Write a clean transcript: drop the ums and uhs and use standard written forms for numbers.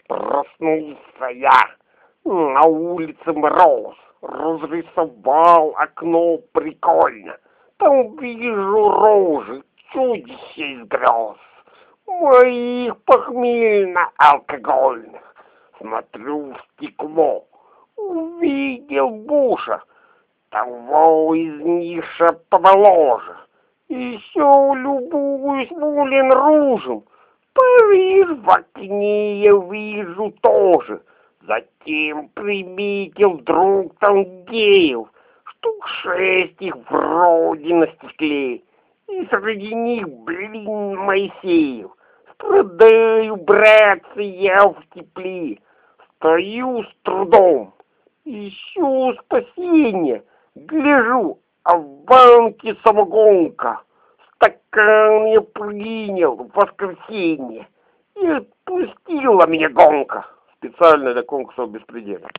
Проснулся я, на улице мороз, разрисовал окно прикольно. Там вижу рожи, чудище из грез, моих похмельно-алкогольных. Смотрю в стекло, увидел Буша, того из ниша помоложе. Еще любуюсь Мулен Ружем. Париж в окне я вижу тоже. Затем приметил вдруг там геев, штук 6 их вроде на стекле. И среди них, блин, Моисеев. Страдаю, братцы, я в тепле. Стою с трудом, ищу спасения. Гляжу, а в банке самогонка. Стакан я принял в воскресенье. И отпустила меня гонка. Специально для конкурса «Беспредельно».